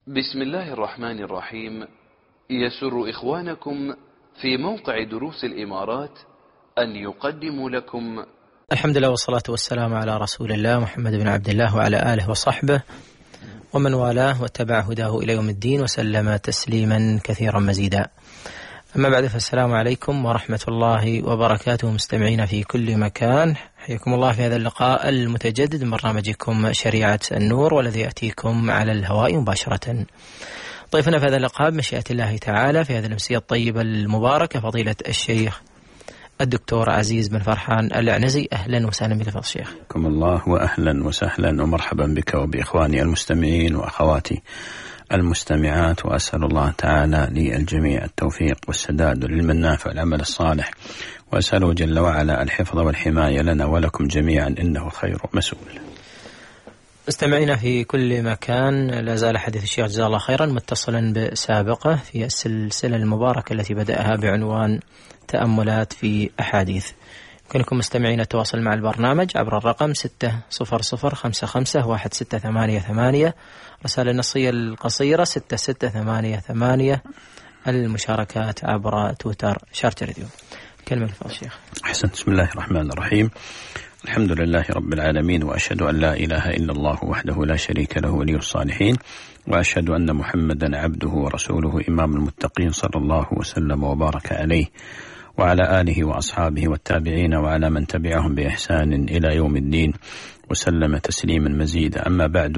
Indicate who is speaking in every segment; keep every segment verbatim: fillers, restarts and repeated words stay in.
Speaker 1: بسم الله الرحمن الرحيم. يسر إخوانكم في موقع دروس الإمارات أن يقدموا لكم
Speaker 2: الحمد لله والصلاة والسلام على رسول الله محمد بن عبد الله وعلى آله وصحبه ومن والاه واتبع هداه إلى يوم الدين وسلم تسليما كثيرا مزيدا. أما بعد، فالسلام عليكم ورحمة الله وبركاته مستمعين في كل مكان. حياكم الله في هذا اللقاء المتجدد من برنامجكم شريعة النور، والذي يأتيكم على الهواء مباشرة. ضيفنا في هذا اللقاء بمشيئة الله تعالى في هذه الأمسية الطيبة المباركة فضيلة الشيخ الدكتور عزيز بن فرحان العنزي. أهلا وسهلا بك فضيلة الشيخ.
Speaker 3: حياكم الله وأهلا وسهلا ومرحبا بك وبإخواني المستمعين وأخواتي المستمعات، وأسأل الله تعالى للجميع التوفيق والسداد والعلم النافع والعمل الصالح، وأسأله جل وعلا الحفظ والحماية لنا ولكم جميعا إنه خير مسؤول.
Speaker 2: مستمعينا في كل مكان، لا زال حديث الشيخ جزاه الله خيرا متصلا بسابقه في السلسلة المباركة التي بدأها بعنوان تأملات في أحاديث. يمكنكم مستمعين التواصل مع البرنامج عبر الرقم ستة صفر صفر خمسة خمسة واحد ستة ثمانية ثمانية، رسالة النصية القصيرة ستة ستة ثمانية ثمانية، المشاركات عبر تويتر شارت راديو. كلمة لفضل الشيخ.
Speaker 3: أحسن. بسم الله الرحمن الرحيم. الحمد لله رب العالمين، وأشهد أن لا إله إلا الله وحده لا شريك له ولي الصالحين، وأشهد أن محمدا عبده ورسوله إمام المتقين، صلى الله وسلم وبارك عليه وعلى آله وأصحابه والتابعين وعلى من تبعهم بإحسان إلى يوم الدين وسلم تسليما مزيدا. أما بعد،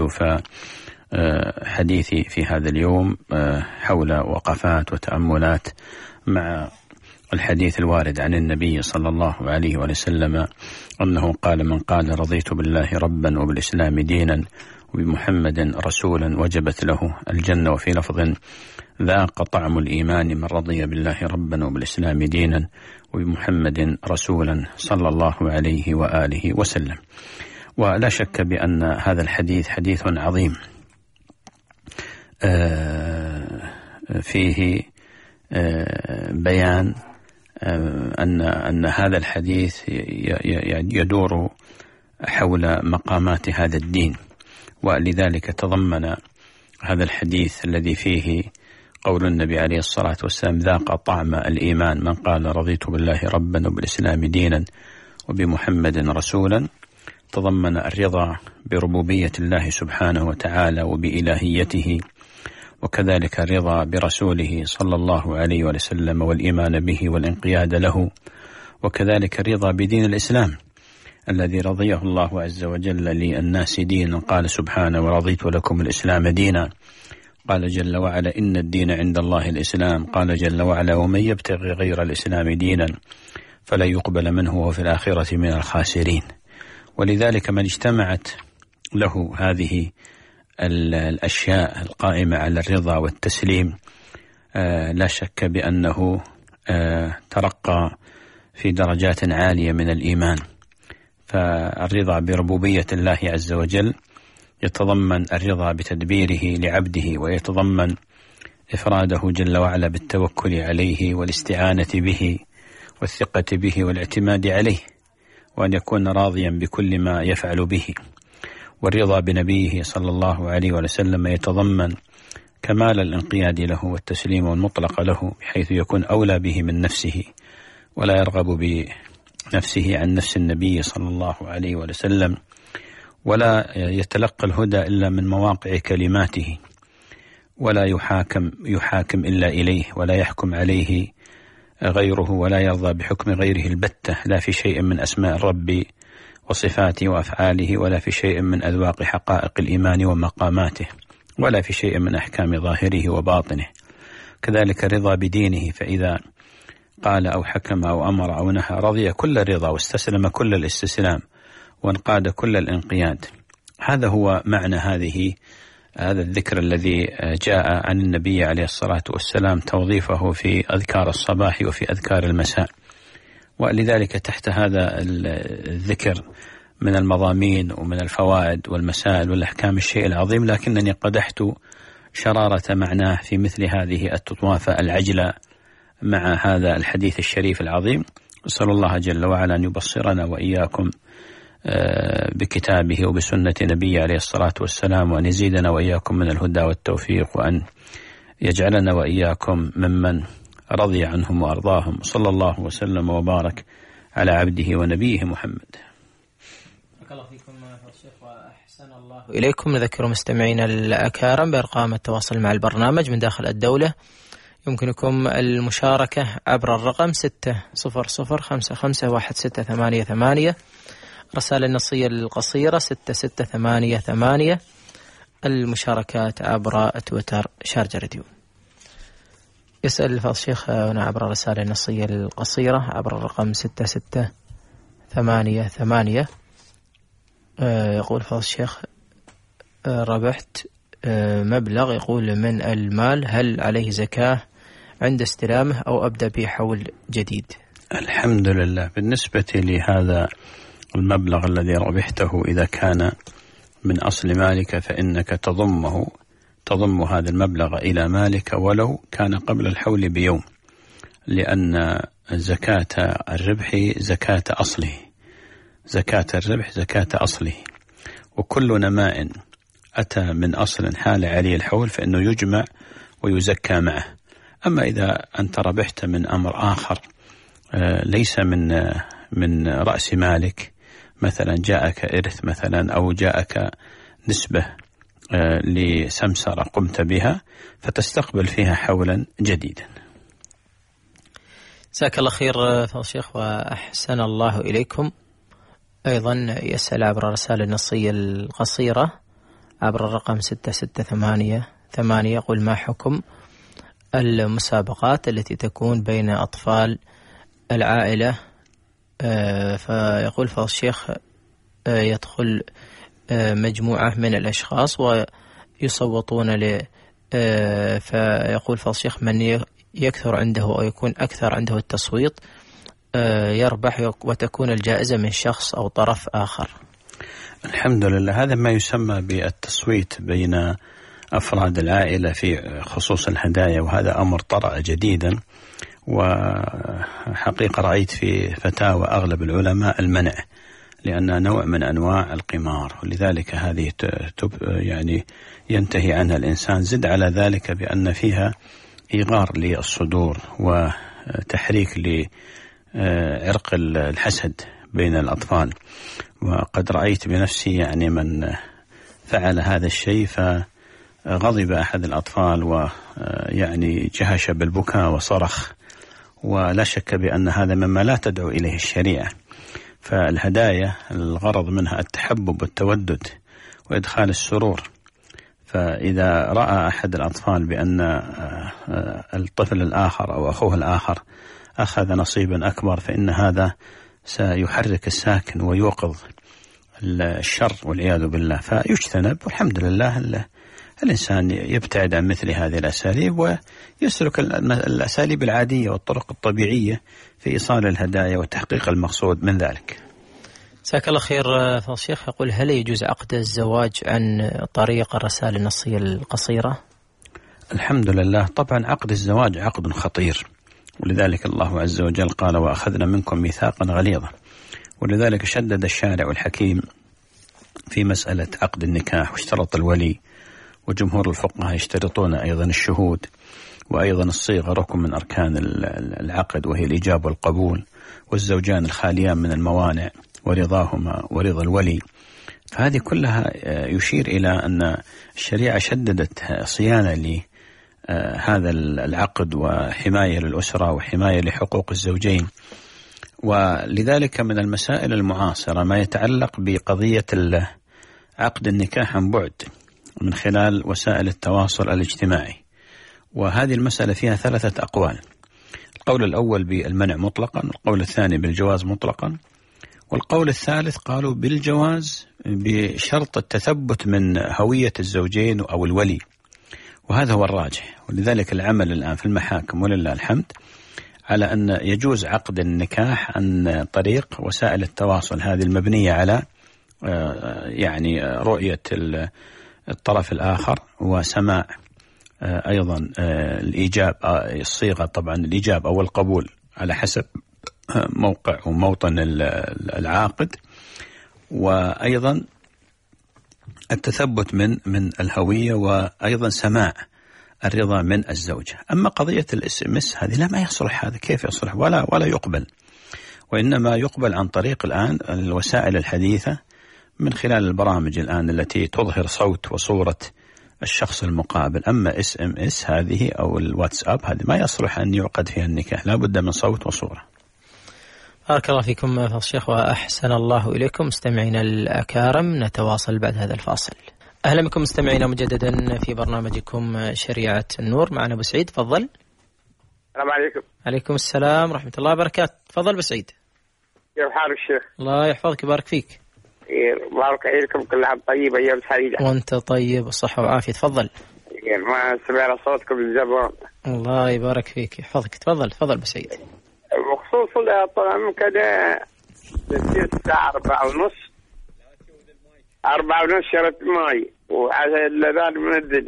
Speaker 3: فحديثي في هذا اليوم حول وقفات وتأملات مع الحديث الوارد عن النبي صلى الله عليه وسلم أنه قال: من قال رضيت بالله ربا وبالإسلام دينا وبمحمد رسولا وجبت له الجنة. وفي لفظ: ذاق طعم الإيمان من رضي بالله ربا وبالإسلام دينا وبمحمد رسولا صلى الله عليه وآله وسلم. ولا شك بأن هذا الحديث حديث عظيم فيه بيان أن أن هذا الحديث يدور حول مقامات هذا الدين، ولذلك تضمن هذا الحديث الذي فيه قول النبي عليه الصلاة والسلام: ذاق طعم الإيمان من قال رضيت بالله ربا وبالإسلام دينا وبمحمد رسولا. تضمن الرضا بربوبية الله سبحانه وتعالى وبإلهيته، وكذلك الرضا برسوله صلى الله عليه وسلم والإيمان به والانقياد له، وكذلك الرضا بدين الإسلام الذي رضيه الله عز وجل للناس دينا. قال سبحانه: ورضيت لكم الإسلام دينا. قال جل وعلا: إن الدين عند الله الإسلام. قال جل وعلا: ومن يبتغي غير الإسلام دينا فلا يقبل منه وفي الآخرة من الخاسرين. ولذلك من اجتمعت له هذه الأشياء القائمة على الرضا والتسليم لا شك بأنه ترقى في درجات عالية من الإيمان. فالرضا بربوبية الله عز وجل يتضمن الرضا بتدبيره لعبده، ويتضمن إفراده جل وعلا بالتوكل عليه والاستعانة به والثقة به والاعتماد عليه، وأن يكون راضيا بكل ما يفعل به. والرضا بنبيه صلى الله عليه وسلم يتضمن كمال الانقياد له والتسليم المطلق له، بحيث يكون أولى به من نفسه، ولا يرغب بنفسه عن نفس النبي صلى الله عليه وسلم، ولا يتلقى الهدى إلا من مواقع كلماته، ولا يحاكم يحاكم إلا إليه، ولا يحكم عليه غيره، ولا يرضى بحكم غيره البتة، لا في شيء من أسماء الرب وصفاته وأفعاله، ولا في شيء من أذواق حقائق الإيمان ومقاماته، ولا في شيء من أحكام ظاهره وباطنه. كذلك الرضا بدينه، فإذا قال أو حكم أو أمر أو نهى رضي كل الرضا واستسلم كل الاستسلام وانقاد كل الانقياد. هذا هو معنى هذه هذا الذكر الذي جاء عن النبي عليه الصلاة والسلام توظيفه في أذكار الصباح وفي أذكار المساء. ولذلك تحت هذا الذكر من المضامين ومن الفوائد والمسائل والأحكام الشيء العظيم، لكنني قدحت شرارة معناه في مثل هذه التطوافة العجلة مع هذا الحديث الشريف العظيم. أسأل الله جل وعلا أن يبصرنا وإياكم بكتابه وبسنة نبيه عليه الصلاة والسلام، وأن يزيدنا وإياكم من الهدى والتوفيق، وأن يجعلنا وإياكم ممن رضي عنهم وأرضاهم. صلى الله وسلم وبارك على عبده ونبيه محمد.
Speaker 2: الله فيكم الشيخ وأحسن الله إليكم. نذكر مستمعينا الأكارم بأرقام التواصل مع البرنامج من داخل الدولة. يمكنكم المشاركة عبر الرقم ستة صفر صفر خمسة خمسة واحد ستة ثمانية ثمانية، رسالة النصية القصيرة ستة ستة ثمانية ثمانية، المشاركات عبر تويتر شارجة راديو. يسأل الفضل الشيخ هنا عبر الرسالة النصية القصيرة عبر الرقم ستة ستة ثمانية ثمانية. يقول فضل الشيخ ربحت مبلغ يقول من المال، هل عليه زكاة عند استلامه أو أبدأ بحول جديد؟
Speaker 3: الحمد لله. بالنسبة لهذا المبلغ الذي ربحته، إذا كان من أصل مالك فإنك تضمه تضم هذا المبلغ إلى مالك ولو كان قبل الحول بيوم، لأن زكاة الربح زكاة أصله، زكاة الربح زكاة أصله، وكل نماء أتى من أصل حال عليه الحول فإنه يجمع ويزكى معه. أما إذا أنت ربحت من أمر آخر ليس من من رأس مالك، مثلا جاءك إرث مثلا أو جاءك نسبة لسمسرة قمت بها، فتستقبل فيها حولا جديدا.
Speaker 2: جزاك الله خير فضل الشيخ وأحسن الله إليكم. أيضا يسأل عبر الرسالة النصية القصيرة عبر الرقم ستة ستة ثمانية ثمانية، يقول ما حكم المسابقات التي تكون بين أطفال العائلة؟ فيقول فضل الشيخ يدخل مجموعة من الأشخاص ويصوتون ل فيقول فضل الشيخ من يكثر عنده أو يكون أكثر عنده التصويت يربح وتكون الجائزة من شخص أو طرف آخر.
Speaker 3: الحمد لله. هذا ما يسمى بالتصويت بين أفراد العائلة في خصوص الهدايا، وهذا أمر طرأ جديدا، وحقيقة رأيت في فتاوى أغلب العلماء المنع، لأنها نوع من أنواع القمار، ولذلك هذه يعني ينتهي عنها الإنسان. زد على ذلك بأن فيها إيغار للصدور وتحريك لعرق الحسد بين الأطفال، وقد رأيت بنفسي يعني من فعل هذا الشيء فغضب أحد الأطفال ويعني جهش بالبكاء وصرخ، ولا شك بأن هذا مما لا تدعو إليه الشريعة. فالهدايا الغرض منها التحبب والتودد وإدخال السرور، فإذا رأى أحد الأطفال بأن الطفل الآخر أو أخوه الآخر أخذ نصيبا أكبر فإن هذا سيحرك الساكن ويوقظ الشر والعياذ بالله، فيجتنب. والحمد لله الإنسان يبتعد عن مثل هذه الأساليب ويسلك الأساليب العادية والطرق الطبيعية في إيصال الهدايا وتحقيق المقصود من ذلك.
Speaker 2: جزاك الله خير فضل الشيخ. يقول هل يجوز عقد الزواج عن طريق الرسائل النصية القصيرة؟
Speaker 3: الحمد لله. طبعا عقد الزواج عقد خطير، ولذلك الله عز وجل قال وأخذنا منكم ميثاقا غليظا، ولذلك شدد الشارع الحكيم في مسألة عقد النكاح واشترط الولي، وجمهور الفقهاء يشترطون أيضا الشهود، وأيضا الصيغة ركن من أركان العقد وهي الإجابة والقبول، والزوجان الخاليان من الموانع ورضاهما ورضا الولي. فهذه كلها يشير إلى أن الشريعة شددت صيانة لهذا العقد وحماية للأسرة وحماية لحقوق الزوجين. ولذلك من المسائل المعاصرة ما يتعلق بقضية عقد النكاح عن بعد من خلال وسائل التواصل الاجتماعي، وهذه المسألة فيها ثلاثة أقوال. القول الأول بالمنع مطلقا، القول الثاني بالجواز مطلقا، والقول الثالث قالوا بالجواز بشرط التثبت من هوية الزوجين أو الولي، وهذا هو الراجح. ولذلك العمل الآن في المحاكم ولله الحمد على أن يجوز عقد النكاح عن طريق وسائل التواصل هذه المبنية على يعني رؤية الطرف الآخر وسماع أيضا الإيجاب الصيغة طبعا الإيجاب أو القبول على حسب موقع وموطن العاقد، وأيضا التثبت من من الهوية، وأيضا سماع الرضا من الزوجة. أما قضية الاس ام اس هذه لا، ما يصلح هذا، كيف يصلح؟ ولا ولا يقبل، وإنما يقبل عن طريق الآن الوسائل الحديثة من خلال البرامج الآن التي تظهر صوت وصورة الشخص المقابل. أما اس ام اس هذه أو الواتساب هذه ما يصلح أن يعقد فيها النكاح، لا بد من صوت وصورة.
Speaker 2: بارك الله فيكم فضيلة الشيخ وأحسن الله إليكم. مستمعينا الأكارم، نتواصل بعد هذا الفاصل. أهلا بكم مستمعينا مجددا في برنامجكم شريعة النور. معنا أبو سعيد، تفضل.
Speaker 4: السلام عليكم.
Speaker 2: عليكم السلام ورحمة الله وبركاته. تفضل أبو سعيد.
Speaker 4: كيف حال الشيخ؟
Speaker 2: الله يحفظك ويبارك فيك.
Speaker 4: بارك عليكم، كل عام طيب، أيام سعيدة.
Speaker 2: وأنت طيب والصحة والعافية. تفضل.
Speaker 4: ما سمعنا صوتكم من زمان.
Speaker 2: الله يبارك فيك يحفظك. تفضل تفضل أبو سعيد.
Speaker 4: بخصوص طبعا كده الساعة أربعة ونص أربعة ونص شرط ماي وعلى الأذان مؤذن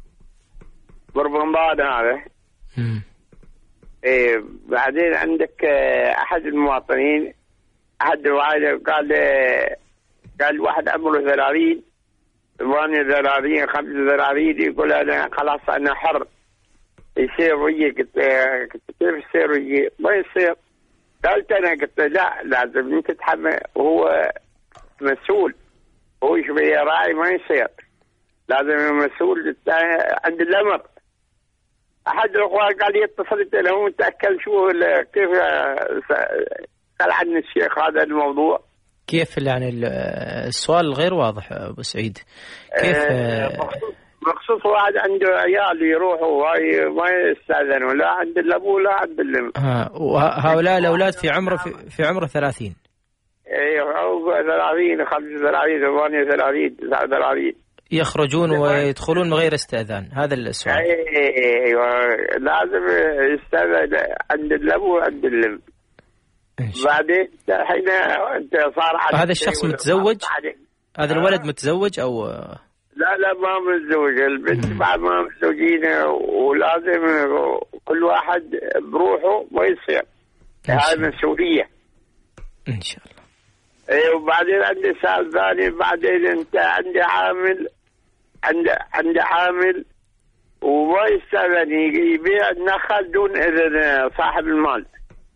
Speaker 4: برمضان هذا.
Speaker 2: امم
Speaker 4: إيه بعدين عندك أحد المواطنين، أحد الوعيدة قال قال واحد عمره ثلاثين ثمانية ثلاثين خمسة ثلاثين، يقول أنا خلاص أنا حر يصير ويجي. قلت كيف يصير ويجي؟ ما يصير. قالت أنا قلت لا، لازم أنت تتحمل، وهو مسؤول، هو شوية راعي، ما يصير، لازم المسؤول عند الأمر. أحد الأخوان قال يتصلت له متأكد شو كيف قال عن الشيخ هذا الموضوع.
Speaker 2: كيف يعني السؤال غير واضح أبو سعيد؟ كيف
Speaker 4: بخصوص واحد عنده عيال يروحوا ما يستأذنوا لا عند الأبو لا عند الأم.
Speaker 2: ها وهؤلاء الأولاد في عمره في, في عمره ثلاثين.
Speaker 4: ايوه ثلاثين خمسة ثلاثين ثمانية ثلاثين تسعة ثلاثين
Speaker 2: يخرجون ويدخلون من غير استئذان. هذا السؤال.
Speaker 4: ايوه لازم يستأذن عند الأبو وعند الأم. بعدين الحين انت صار
Speaker 2: هذا الشخص متزوج؟ هذا الولد متزوج او
Speaker 4: لا؟ لا ما متزوج، البنت بعد ما متزوجين، ولازم كل واحد بروحه ما يصير. هاي مسؤولية
Speaker 2: ان شاء الله.
Speaker 4: اي وبعدين عندي سؤال ثاني. بعدين انت عندي عامل عند عندي عامل وما يستأذن يبيع النخل دون إذن صاحب المال.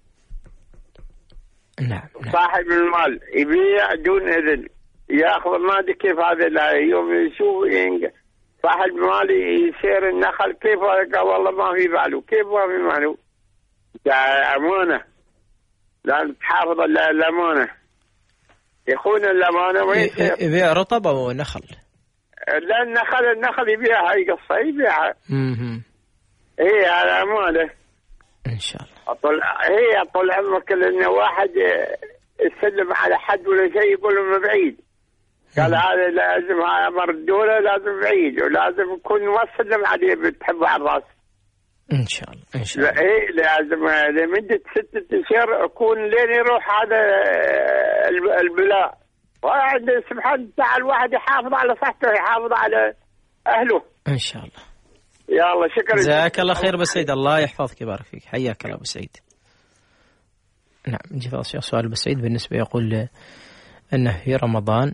Speaker 2: نعم, نعم.
Speaker 4: صاحب المال يبيع دون إذن، ياخذ المال. كيف هذا يوم يشوف صاحب المال يسير النخل كيف؟ قال والله ما في باله. كيف ما في باله؟ أمانة، لازم تحافظ على الأمانة، يخون الأمانة ما يصير.
Speaker 2: يبيع رطب أو نخل؟
Speaker 4: لا النخل النخل يبيعها، هي قصة يبيعها.
Speaker 2: امم
Speaker 4: هي على أمانة
Speaker 2: إن شاء الله.
Speaker 4: أطل... هي طول عمرك لأن واحد يسلم على حد ولا شيء يقول له بعيد. قال هذا لازم أمر الدولة لازم بعيد، ولازم يكون ما تسلم عليه بتحبه على الراس.
Speaker 2: إن شاء الله إن شاء الله.
Speaker 4: إيه لازم لمدة ستة أشهر أكون لين يروح هذا البلاء. وعند سبحان تعالى الواحد يحافظ على صحته، يحافظ على أهله.
Speaker 2: إن شاء الله.
Speaker 4: يا الله شكرا.
Speaker 2: جزاك الله خير أبو سعيد، الله يحفظك يبارك فيك. حياك الله أبو سعيد. نعم نجي فضل الشيخ. سؤال أبو سعيد بالنسبة يقول أنه في رمضان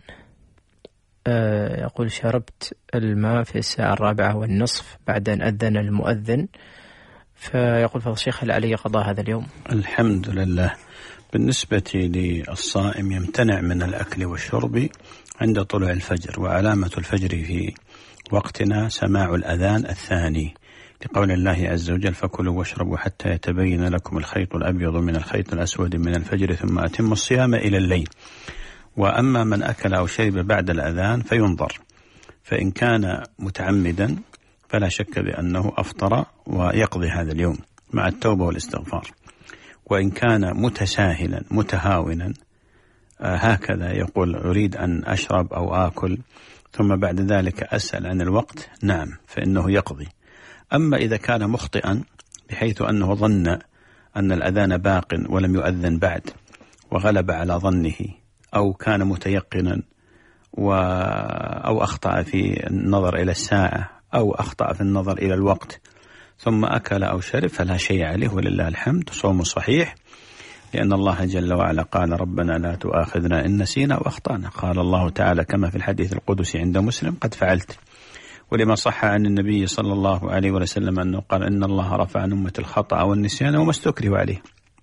Speaker 2: يقول شربت الماء في الساعة الرابعة والنصف بعد أن أذن المؤذن، فيقول فضل الشيخ هل علي قضاء هذا اليوم؟
Speaker 3: الحمد لله. بالنسبة للصائم يمتنع من الأكل والشرب عند طلوع الفجر، وعلامة الفجر في وقتنا سماع الأذان الثاني، لقول الله عز وجل فكلوا واشربوا حتى يتبين لكم الخيط الأبيض من الخيط الأسود من الفجر ثم أتموا الصيام إلى الليل. وأما من أكل أو شرب بعد الأذان فينظر، فإن كان متعمدا فلا شك بأنه أفطر ويقضي هذا اليوم مع التوبة والاستغفار. وإن كان متساهلا متهاونا هكذا يقول أريد أن أشرب أو آكل ثم بعد ذلك أسأل عن الوقت، نعم فإنه يقضي. أما إذا كان مخطئا بحيث أنه ظن أن الأذان باق ولم يؤذن بعد وغلب على ظنه، أو كان متيقنا و... أو أخطأ في النظر إلى الساعة أو أخطأ في النظر إلى الوقت ثم أكل أو شرب فلا شيء عليه ولله الحمد، صوم صحيح. لأن الله جل وعلا قال ربنا لا تؤاخذنا إن نسينا وأخطأنا. قال الله تعالى كما في الحديث القدسي عند مسلم قد فعلت. ولما صح عن النبي صلى الله عليه وسلم أنه قال إن الله رفع عن أمة الخطأ والنسيان وما استكرهوا عليه.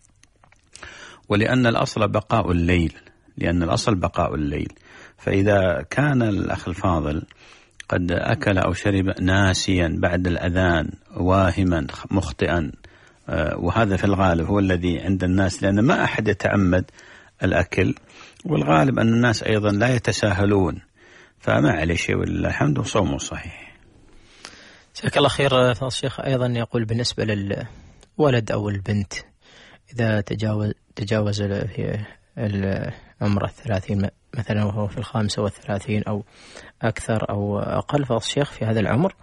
Speaker 3: ولأن الأصل بقاء الليل لأن الأصل بقاء الليل فإذا كان الأخ الفاضل قد أكل أو شرب ناسيا بعد الأذان واهما مخطئا، وهذا في الغالب هو الذي عند الناس، لأن ما أحد يتعمد الأكل، والغالب أن الناس أيضا لا يتساهلون، فما عليه شيء ولله الحمد وصومه صحيح.
Speaker 2: جزاك الله خير. فضيلة الشيخ أيضا يقول بالنسبة للولد أو البنت إذا تجاوز تجاوز في العمر الثلاثين مثلا وهو في الخامسة والثلاثين أو أكثر أو أقل، فضيلة الشيخ في هذا العمر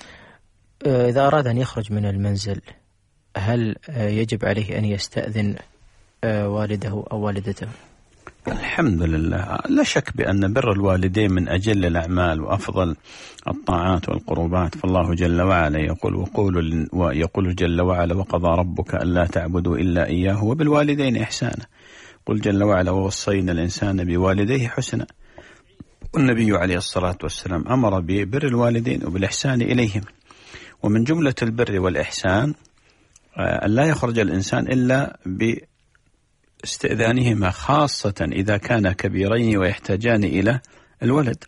Speaker 2: إذا أراد أن يخرج من المنزل هل يجب عليه أن يستأذن والده أو والدته؟
Speaker 3: الحمد لله، لا شك بأن بر الوالدين من أجل الأعمال وأفضل الطاعات والقربات، فالله جل وعلا يقول وقول ويقول جل وعلا وقضى ربك ألا تعبدوا إلا إياه وبالوالدين إحسانا. قل جل وعلا ووصينا الإنسان بوالديه حسنا. والنبي عليه الصلاة والسلام أمر ببر الوالدين وبالإحسان إليهم. ومن جملة البر والإحسان أن لا يخرج الإنسان إلا باستئذانهما، خاصة إذا كان كبيرين ويحتاجان إلى الولد،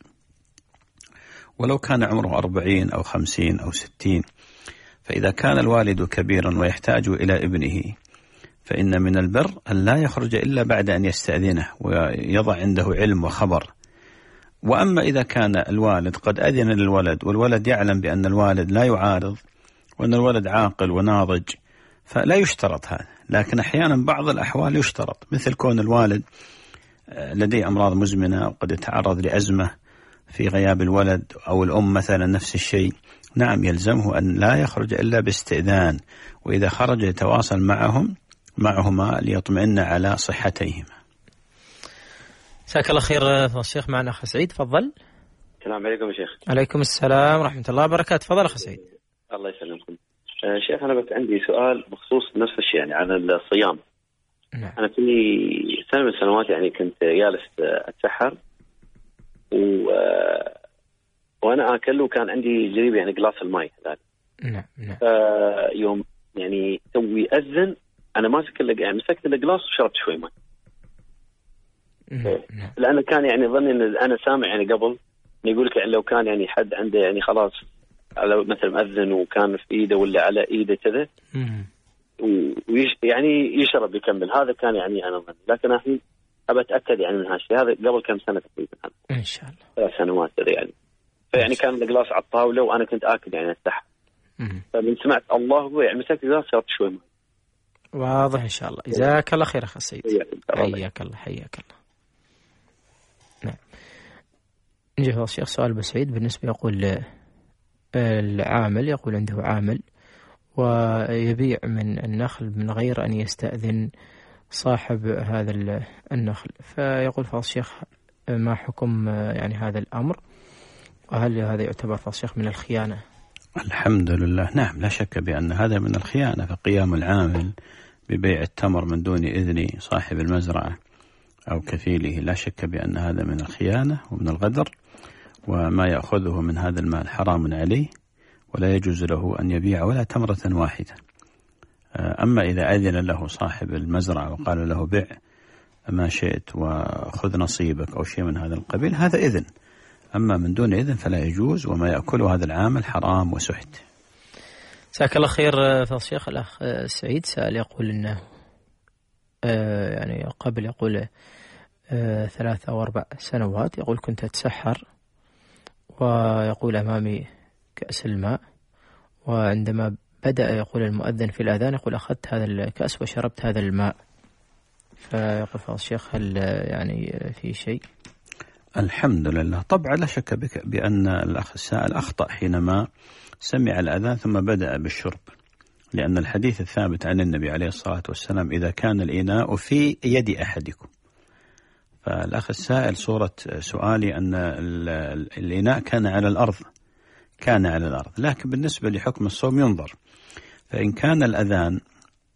Speaker 3: ولو كان عمره أربعين أو خمسين أو ستين، فإذا كان الوالد كبيرا ويحتاج إلى ابنه فإن من البر أن لا يخرج إلا بعد أن يستأذنه ويضع عنده علم وخبر. وأما إذا كان الوالد قد أذن للولد والولد يعلم بأن الوالد لا يعارض وأن الولد عاقل وناضج فلا يشترط هذا، لكن أحيانا بعض الأحوال يشترط، مثل كون الوالد لديه أمراض مزمنة وقد يتعرض لأزمة في غياب الولد، أو الأم مثلا نفس الشيء، نعم يلزمه أن لا يخرج إلا باستئذان، وإذا خرج يتواصل معهم معهما ليطمئن على صحتيهما.
Speaker 2: جزاك الله خير فضل الشيخ. معنا أخ سعيد، تفضل.
Speaker 5: السلام عليكم يا شيخ.
Speaker 2: عليكم السلام ورحمة الله وبركاته. تفضل أخ سعيد.
Speaker 5: الله يسلمكم. آه شيخ أنا بس عندي سؤال بخصوص نفس الشيء يعني عن الصيام.
Speaker 2: نعم.
Speaker 5: أنا في سنة من السنوات يعني كنت جالس أتسحر و... وأنا آكل وكان عندي جريب يعني جلاس الماء هذا.
Speaker 2: نعم نعم.
Speaker 5: فيوم يعني توي أذن أنا ماسك يعني مسكت الجلاس وشربت شوي ماء.
Speaker 2: نعم.
Speaker 5: لأنه كان يعني ظني إن أنا سامع يعني قبل يقول لك يعني لو كان يعني حد عنده يعني خلاص على مثل مأذن وكان في إيده ولا على إيده كذا ويش يعني يشرب يكمل، هذا كان يعني أنا ظن، لكن الحين أبى أتأكد يعني من هالشيء هذا قبل كم سنة تقريبا
Speaker 2: إن شاء الله
Speaker 5: ثلاث سنوات كذا يعني. فيعني كان الجلاس على الطاولة وأنا كنت آكل يعني أتسحر، فمن سمعت الله هو يعني مسكت الجلاس شربت شوي ماء.
Speaker 2: واضح إن شاء الله. جزاك الله خير أخ سعيد. حياك الله حياك الله. نعم. نجي فضل الشيخ سؤال بسعيد بالنسبة يقول العامل يقول عنده عامل ويبيع من النخل من غير أن يستأذن صاحب هذا النخل، فيقول فضل الشيخ ما حكم يعني هذا الأمر، وهل هذا يعتبر فضل الشيخ من الخيانة؟
Speaker 3: الحمد لله، نعم لا شك بأن هذا من الخيانة، فقيام العامل ببيع التمر من دون إذن صاحب المزرعة أو كفيله لا شك بأن هذا من الخيانة ومن الغدر، وما يأخذه من هذا المال حرام عليه ولا يجوز له أن يبيع ولا تمرة واحدة. أما إذا أذن له صاحب المزرعة وقال له بيع ما شئت وخذ نصيبك أو شيء من هذا القبيل هذا إذن، أما من دون إذن فلا يجوز، وما يأكله هذا العامل حرام وسحت.
Speaker 2: جزاك الله خير فضل الشيخ. الأخ سعيد سأل يقول إنه يعني قبل يقول ثلاث أو أربع سنوات يقول كنت أتسحر ويقول أمامي كأس الماء، وعندما بدأ يقول المؤذن في الأذان يقول أخذت هذا الكأس وشربت هذا الماء، فيقول فضل الشيخ هل يعني في شيء؟
Speaker 3: الحمد لله، طبعا لا شك بك بأن الأخ السائل أخطأ حينما سمع الأذان ثم بدأ بالشرب، لأن الحديث الثابت عن النبي عليه الصلاة والسلام إذا كان الإناء في يد أحدكم، فالأخ السائل صورة سؤالي أن الإناء كان على الأرض كان على الأرض، لكن بالنسبة لحكم الصوم ينظر، فإن كان الأذان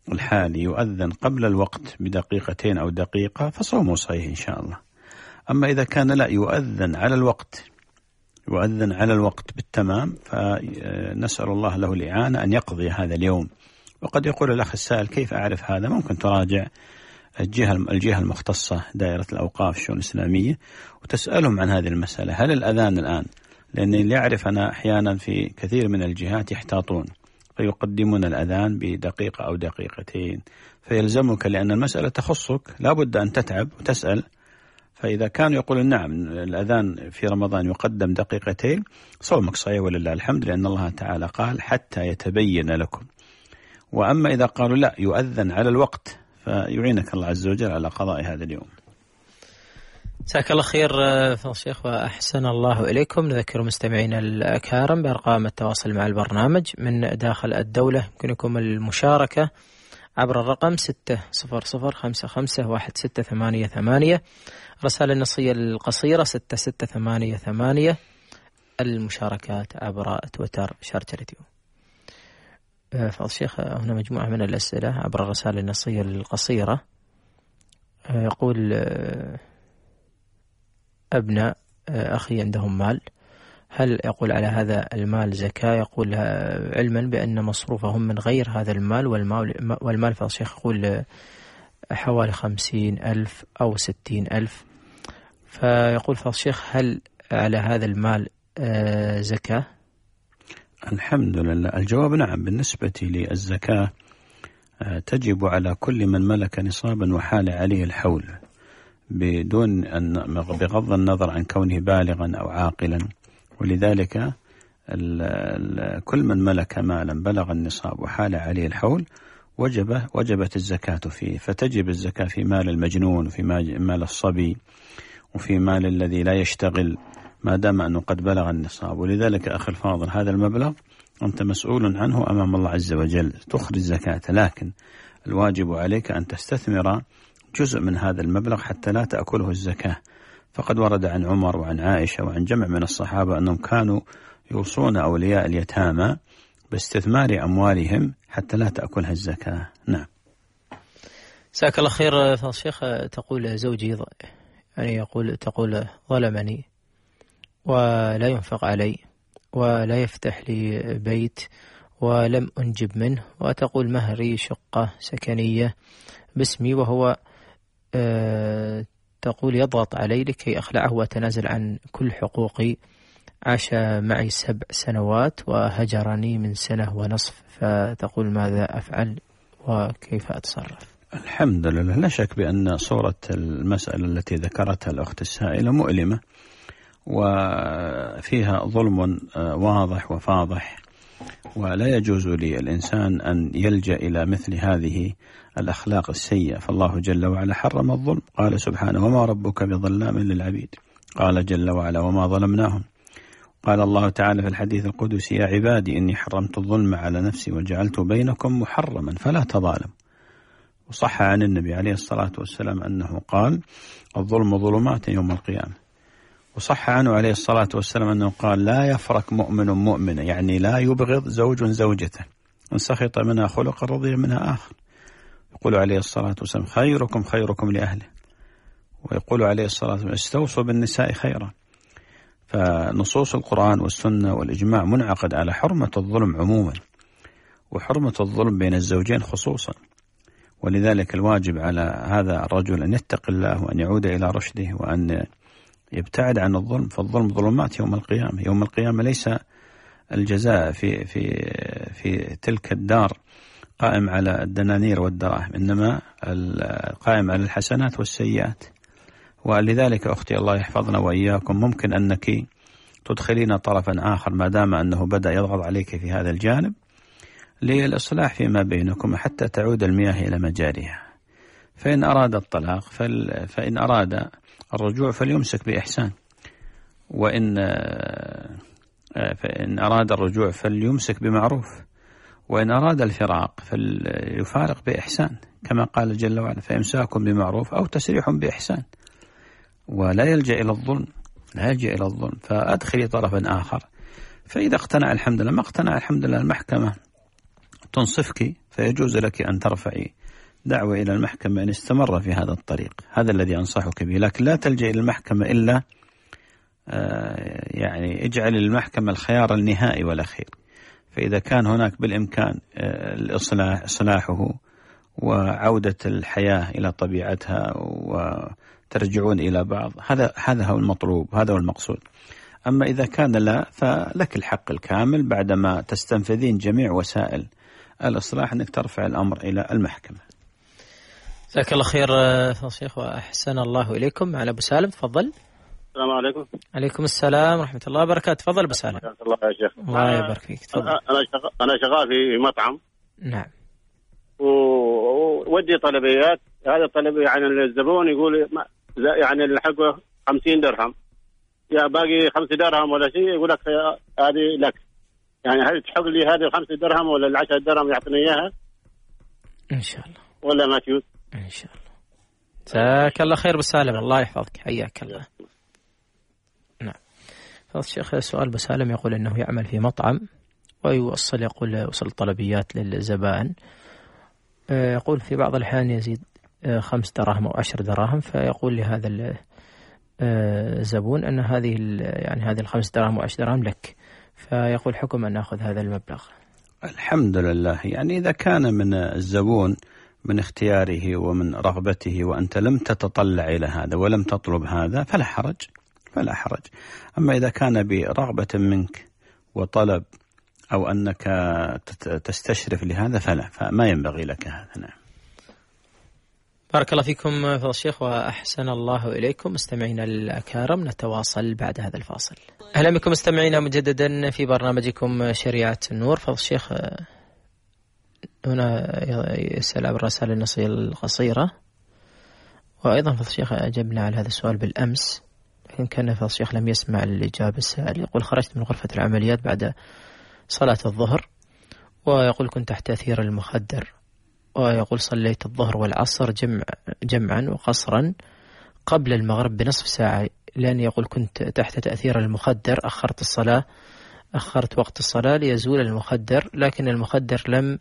Speaker 3: الحالي يؤذن قبل الوقت بدقيقتين أو دقيقة فصومه صحيح إن شاء الله. أما إذا كان لا يؤذن على الوقت يؤذن على الوقت بالتمام فنسأل الله له الإعانة أن يقضي هذا اليوم. وقد يقول الأخ السائل كيف أعرف هذا؟ ممكن تراجع الجهة الجهة المختصة دائرة الأوقاف الشؤون الإسلامية وتسألهم عن هذه المسألة، هل الأذان الآن؟ لأن اللي يعرف أنا أحيانا في كثير من الجهات يحتاطون فيقدمون الأذان بدقيقة أو دقيقتين، فيلزمك لأن المسألة تخصك لابد أن تتعب وتسأل. فإذا كانوا يقولون نعم الأذان في رمضان يقدم دقيقتين صومك صحيح ولله الحمد، لأن الله تعالى قال حتى يتبين لكم. وأما إذا قالوا لا يؤذن على الوقت فيعينك الله عز وجل على قضاء هذا اليوم.
Speaker 2: جزاك الله خير فضل الشيخ وأحسن الله إليكم. نذكر مستمعينا الأكارم بأرقام التواصل مع البرنامج من داخل الدولة. يمكنكم المشاركة عبر الرقم ستة صفر صفر خمسة خمسة واحد ستة ثمانية ثمانية، رسالة النصية القصيرة ستة ستة ثمانية ثمانية، المشاركات عبر تويتر شارجة راديو. فضل الشيخ هنا مجموعة من الأسئلة عبر الرسالة النصية القصيرة. يقول أبناء أخي عندهم مال، هل يقول على هذا المال زكاة؟ يقول علما بأن مصروفهم من غير هذا المال، والمال, والمال فضل الشيخ يقول حوالي خمسين ألف أو ستين ألف، فيقول فضل الشيخ هل على هذا المال زكاة؟
Speaker 3: الحمد لله، الجواب نعم. بالنسبة للزكاة تجب على كل من ملك نصابا وحال عليه الحول بدون أن بغض النظر عن كونه بالغا أو عاقلا. ولذلك ال ال كل من ملك مالا بلغ النصاب وحال عليه الحول وجب وجبت الزكاة فيه. فتجب الزكاة في مال المجنون وفي مال الصبي وفي مال الذي لا يشتغل ما دام أنه قد بلغ النصاب. ولذلك أخي الفاضل هذا المبلغ أنت مسؤول عنه أمام الله عز وجل، تخرج زكاة، لكن الواجب عليك أن تستثمر جزء من هذا المبلغ حتى لا تأكله الزكاة. فقد ورد عن عمر وعن عائشة وعن جمع من الصحابة أنهم كانوا يوصون أولياء اليتامى باستثمار أموالهم حتى لا تأكلها الزكاة. نعم.
Speaker 2: جزاك الله خير فضل الشيخ. تقول زوجي يعني يقول تقول ظلمني ولا ينفق علي ولا يفتح لي بيت ولم أنجب منه، وتقول مهري شقة سكنية باسمي، وهو أه تقول يضغط علي لكي أخلعه وأتنازل عن كل حقوقي. عاش معي سبع سنوات وهجرني من سنة ونصف، فتقول ماذا أفعل وكيف أتصرف؟
Speaker 3: الحمد لله، لا شك بأن صورة المسألة التي ذكرتها الأخت السائلة مؤلمة وفيها ظلم واضح وفاضح، ولا يجوز للإنسان أن يلجأ إلى مثل هذه الأخلاق السيئة. فالله جل وعلا حرم الظلم، قال سبحانه وما ربك بظلام للعبيد، قال جل وعلا وما ظلمناهم. قال الله تعالى في الحديث القدسي يا عبادي إني حرمت الظلم على نفسي وجعلت بينكم محرما فلا تظالم. وصح عن النبي عليه الصلاة والسلام أنه قال الظلم ظلمات يوم القيامة. وصح عنه عليه الصلاة والسلام أنه قال لا يفرق مؤمن مؤمنة، يعني لا يبغض زوج زوجته، إن سخط منها خلق رضي منها آخر. يقول عليه الصلاة والسلام خيركم خيركم لأهله، ويقول عليه الصلاة والسلام استوصوا بالنساء خيرا. فنصوص القرآن والسنة والإجماع منعقد على حرمة الظلم عموما وحرمة الظلم بين الزوجين خصوصا. ولذلك الواجب على هذا الرجل أن يتقي الله وأن يعود إلى رشده وأن يبتعد عن الظلم، فالظلم ظلمات يوم القيامة. يوم القيامة ليس الجزاء في في في تلك الدار قائم على الدنانير والدراهم، إنما القائم على الحسنات والسيئات. ولذلك أختي الله يحفظنا وإياكم ممكن أنك تدخلين طرفا آخر ما دام أنه بدأ يضغط عليك في هذا الجانب للإصلاح فيما بينكم حتى تعود المياه إلى مجاريها. فإن أراد الطلاق فإن أراد الرجوع فليمسك بإحسان، وإن فإن أراد الرجوع فليمسك بمعروف، وإن أراد الفراق فليفارق بإحسان كما قال جل وعلا فإمساكم بمعروف أو تسريح بإحسان. ولا يلجأ إلى الظلم، لا يلجأ إلى الظلم، فأدخلي طرفا آخر. فإذا اقتنع الحمد لله، ما اقتنع الحمد لله المحكمة تنصفك فيجوز لك أن ترفعي دعوة إلى المحكمة إن استمر في هذا الطريق. هذا الذي أنصحك به، لكن لا تلجأ إلى المحكمة إلا يعني اجعل المحكمة الخيار النهائي والأخير. فإذا كان هناك بالإمكان الإصلاح إصلاحه وعودة الحياة إلى طبيعتها وترجعون إلى بعض، هذا هذا هو المطلوب، هذا هو المقصود. أما إذا كان لا، فلك الحق الكامل بعدما تستنفذين جميع وسائل الإصلاح أنك ترفع الأمر إلى المحكمة.
Speaker 2: جزاك الله خير شيخ وأحسن الله إليكم. على أبو سالم تفضل.
Speaker 6: السلام عليكم.
Speaker 2: عليكم السلام ورحمة الله وبركاته. تفضل أبو سالم.
Speaker 6: الله يا شيخ.
Speaker 2: الله يبارك فيك. تفضل.
Speaker 6: أنا شغال أنا شغال في مطعم.
Speaker 2: نعم.
Speaker 6: وودي طلبيات، هذا الطلبية يعني الزبون يقول يعني الحق خمسين درهم، يا باقي خمس درهم ولا شيء، يقول لك هذه لك. يعني هل تحق لي هذه الخمس درهم ولا العشر درهم يعطيني إياها؟
Speaker 2: إن شاء الله.
Speaker 6: ولا ما تجوز؟
Speaker 2: إن شاء الله. جزاك الله خير بسالم، الله يحفظك، حياك الله. نعم. فضل الشيخ سؤال بسالم يقول أنه يعمل في مطعم ويوصل، يقول وصل طلبيات للزبائن، يقول في بعض الأحيان يزيد خمس دراهم أو عشر دراهم، فيقول لهذا الزبون أن هذه يعني هذه الخمس دراهم وعشر دراهم لك، فيقول حكم أن نأخذ هذا المبلغ.
Speaker 3: الحمد لله، يعني إذا كان من الزبون من اختياره ومن رغبته وأنت لم تتطلع إلى هذا ولم تطلب هذا فلا حرج، فلا حرج. أما إذا كان برغبة منك وطلب أو أنك تستشرف لهذا فلا، فما ينبغي لك هذا. نعم.
Speaker 2: بارك الله فيكم فضل الشيخ وأحسن الله إليكم. مستمعينا الأكارم، نتواصل بعد هذا الفاصل. أهلا بكم مستمعينا مجددا في برنامجكم شريعة النور. فضل الشيخ هنا يسأل عن الرسائل النصية القصيرة، وأيضا فضل الشيخ أجبنا على هذا السؤال بالأمس، لكن كان فضل الشيخ لم يسمع الإجابة السائل. يقول خرجت من غرفة العمليات بعد صلاة الظهر، ويقول كنت تحت تأثير المخدر، ويقول صليت الظهر والعصر جمع جمعا وقصرا قبل المغرب بنصف ساعة، لأن يقول كنت تحت تأثير المخدر، أخرت الصلاة أخرت وقت الصلاة ليزول المخدر، لكن المخدر لم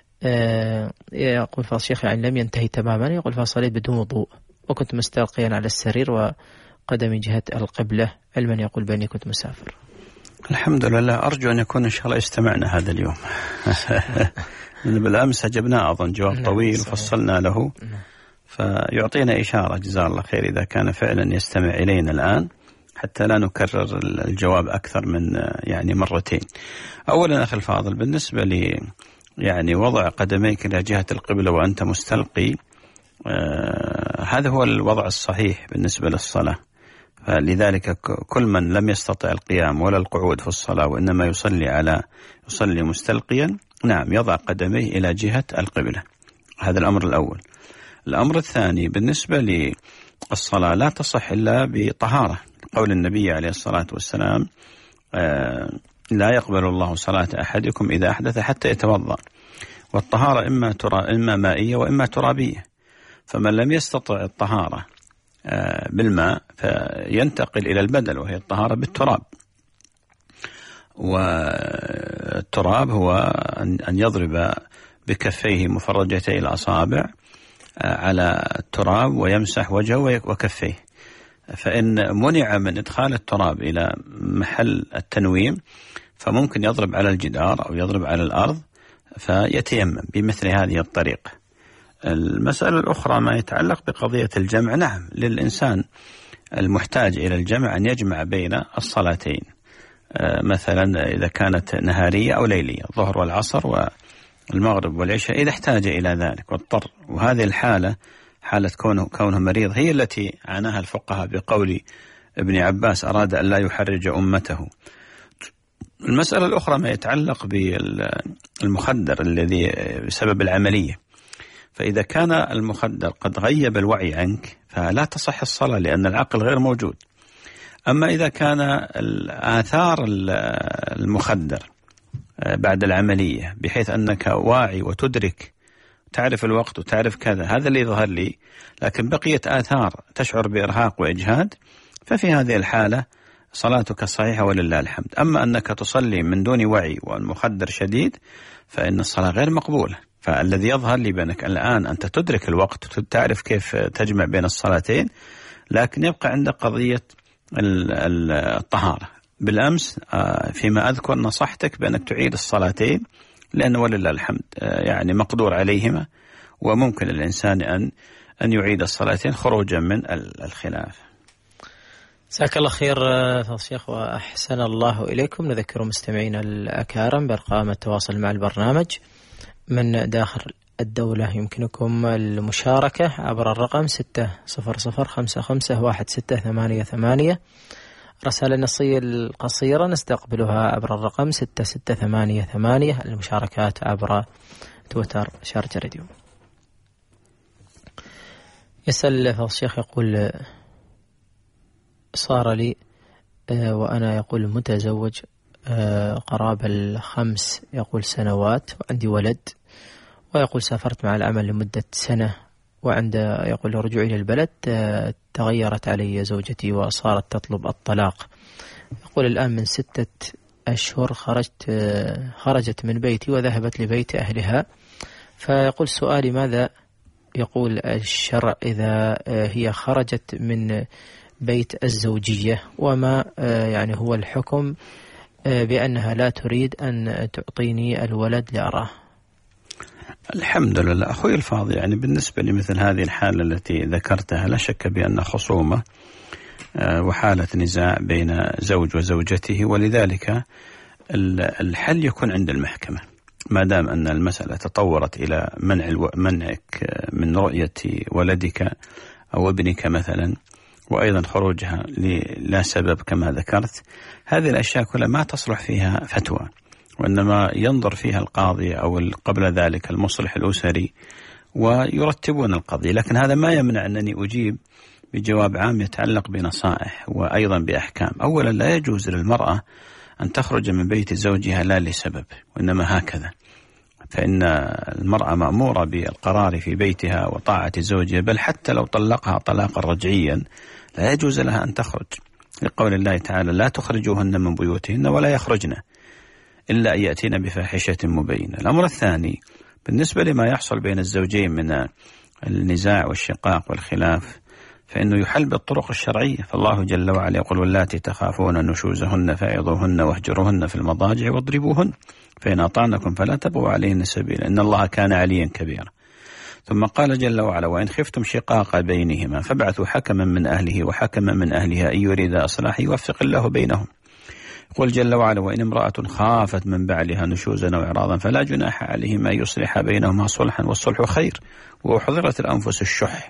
Speaker 2: يقول فالشيخ يعني لم ينتهي تماما. يقول فصليت بدون وضوء، وكنت مستلقيا على السرير وقدمي جهة القبلة، علما يقول بأني كنت مسافر.
Speaker 3: الحمد لله، أرجو أن يكون إن شاء الله استمعنا هذا اليوم. من بالأمس أجبنا أظن جواب طويل وفصلنا له، فيعطينا إشارة جزاه الله خير إذا كان فعلا يستمع إلينا الآن، حتى لا نكرر الجواب أكثر من يعني مرتين. أولا أخي الفاضل، بالنسبة لي يعني وضع قدميك إلى جهة القبلة وأنت مستلقي، آه هذا هو الوضع الصحيح بالنسبة للصلاة. فلذلك كل من لم يستطع القيام ولا القعود في الصلاة وإنما يصلي على يصلي مستلقيا، نعم يضع قدميه إلى جهة القبلة. هذا الأمر الأول. الأمر الثاني، بالنسبة للصلاة لا تصح إلا بطهارة، قول النبي عليه الصلاة والسلام آه لا يقبل الله صلاة أحدكم إذا أحدث حتى يتوضأ، والطهارة إما ترا إما مائية وإما ترابية. فمن لم يستطع الطهارة آه بالماء فينتقل إلى البدل وهي الطهارة بالتراب، والتراب هو أن يضرب بكفيه مفرجتي الأصابع على التراب ويمسح وجهه وكفيه. فإن منع من إدخال التراب إلى محل التنويم فممكن يضرب على الجدار أو يضرب على الأرض فيتيمم بمثل هذه الطريقة. المسألة الأخرى ما يتعلق بقضية الجمع، نعم للإنسان المحتاج إلى الجمع أن يجمع بين الصلاتين، مثلا إذا كانت نهارية أو ليلية، الظهر والعصر والمغرب والعشاء، إذا احتاج إلى ذلك واضطر. وهذه الحالة حالة كونه, كونه مريض هي التي عناها الفقهاء بقول ابن عباس أراد أن لا يحرج أمته. المسألة الأخرى ما يتعلق بالمخدر الذي بسبب العملية، فإذا كان المخدر قد غيب الوعي عنك فلا تصح الصلاة لأن العقل غير موجود. أما إذا كان آثار المخدر بعد العملية بحيث أنك واعي وتدرك تعرف الوقت وتعرف كذا، هذا اللي يظهر لي، لكن بقية آثار تشعر بإرهاق وإجهاد، ففي هذه الحالة صلاتك صحيحة ولله الحمد. أما أنك تصلي من دون وعي والمخدر شديد فإن الصلاة غير مقبولة. فالذي يظهر لي بأنك الآن أنت تدرك الوقت وتعرف كيف تجمع بين الصلاتين، لكن يبقى عندك قضية الطهارة. بالأمس فيما أذكر نصحتك بأنك تعيد الصلاتين، لأن ولله الحمد يعني مقدور عليهما، وممكن الإنسان أن أن يعيد الصلاتين خروجا من الخلاف.
Speaker 2: جزاك الله خير فضل الشيخ وأحسن الله إليكم. نذكر مستمعينا الأكارم بأرقام التواصل مع البرنامج من داخل الدولة. يمكنكم المشاركة عبر الرقم ستة صفر صفر خمسة خمسة واحد ستة ثمانية ثمانية. رسالة النصية القصيرة نستقبلها عبر الرقم ستة ستة ثمانية ثمانية. المشاركات عبر تويتر شارجة راديو. يسأل فضل الشيخ يقول صار لي وأنا يقول متزوج قرابة الخمس يقول سنوات وعندي ولد، ويقول سافرت مع العمل لمدة سنة، وعند يقول رجوعي للبلد تغيرت علي زوجتي وصارت تطلب الطلاق. يقول الآن من ستة أشهر خرجت خرجت من بيتي وذهبت لبيت أهلها. فيقول سؤالي ماذا يقول الشرع إذا هي خرجت من بيت الزوجية، وما يعني هو الحكم بأنها لا تريد أن تعطيني الولد لأراه؟
Speaker 3: الحمد لله أخوي الفاضل، يعني بالنسبة لمثل هذه الحالة التي ذكرتها لا شك بأن خصومة وحالة نزاع بين زوج وزوجته، ولذلك الحل يكون عند المحكمة ما دام أن المسألة تطورت إلى منع منعك من رؤية ولدك أو ابنك مثلا، وأيضا خروجها لا سبب كما ذكرت. هذه الأشياء كلها ما تصلح فيها فتوى، وإنما ينظر فيها القاضي أو قبل ذلك المصلح الأسري ويرتبون القضية. لكن هذا ما يمنع أنني أجيب بجواب عام يتعلق بنصائح وأيضا بأحكام. أولا لا يجوز للمرأة أن تخرج من بيت زوجها لا لسبب، وإنما هكذا، فإن المرأة مأمورة بالقرار في بيتها وطاعة زوجها، بل حتى لو طلقها طلاقا رجعيا لا يجوز لها أن تخرج، لقول الله تعالى لا تخرجوهن من بيوتهن ولا يخرجن إلا أن يأتين بفاحشة مبينة. الأمر الثاني بالنسبة لما يحصل بين الزوجين من النزاع والشقاق والخلاف، فإنه يحل بالطرق الشرعية. فالله جل وعلا يقول واللاتي تخافون نشوزهن فعظوهن واهجروهن في المضاجع واضربوهن فإن أطعنكم فلا تبغوا عليهن سبيلا إن الله كان عليا كبيرا. ثم قال جل وعلا وإن خفتم شقاق بينهما فابعثوا حكما من أهله وحكما من أهلها إن يريد إصلاحا يوفق الله بينهم. يقول جل وعلا وإن امرأة خافت من بعلها نشوزا أو إعراضا فلا جناح عليهما أن يصلح بينهما صلحا والصلح خير وأحضرت الأنفس الشح،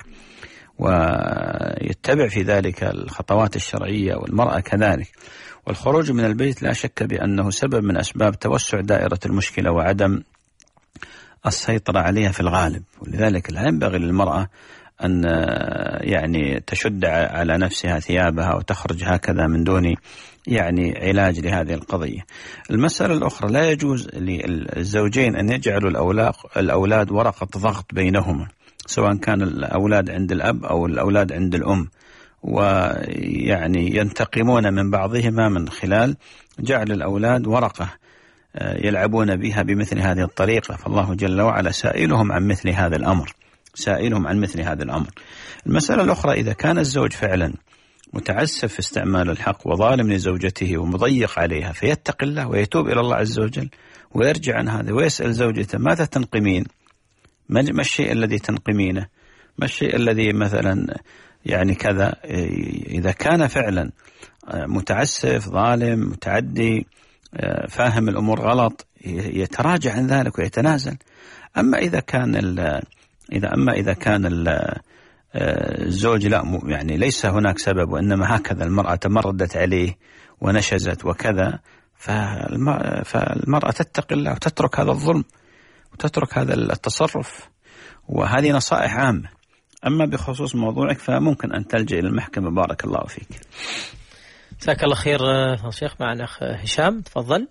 Speaker 3: ويتبع في ذلك الخطوات الشرعية. والمرأة كذلك. والخروج من البيت لا شك بأنه سبب من أسباب توسع دائرة المشكلة وعدم السيطرة عليها في الغالب، ولذلك لا ينبغي للمرأة أن يعني تشد على نفسها ثيابها وتخرج هكذا من دون يعني علاج لهذه القضية. المسألة الأخرى لا يجوز للزوجين أن يجعلوا الأولاد ورقة ضغط بينهما، سواء كان الأولاد عند الأب أو الأولاد عند الأم، ويعني ينتقمون من بعضهما من خلال جعل الأولاد ورقة يلعبون بها بمثل هذه الطريقة. فالله جل وعلا سائلهم عن مثل هذا الأمر سائلهم عن مثل هذا الأمر. المسألة الأخرى إذا كان الزوج فعلا متعسف في استعمال الحق وظالم لزوجته ومضيق عليها فيتق الله ويتوب إلى الله عز وجل ويرجع عن هذا ويسأل زوجته ماذا تنقمين، ما الشيء الذي تنقمينه، ما الشيء الذي مثلا يعني كذا. إذا كان فعلا متعسف ظالم متعدي فاهم الأمور غلط يتراجع عن ذلك ويتنازل. أما إذا كان إذا أما إذا كان الزوج لا يعني ليس هناك سبب وإنما هكذا المرأة تمردت عليه ونشزت وكذا، فالمرأة تتقي الله وتترك هذا الظلم وتترك هذا التصرف، وهذه نصائح عامة. أما بخصوص موضوعك فممكن أن تلجأ إلى المحكمة. بارك الله فيك.
Speaker 2: جزاك الله خير يا شيخ. معنا أخ هشام تفضل.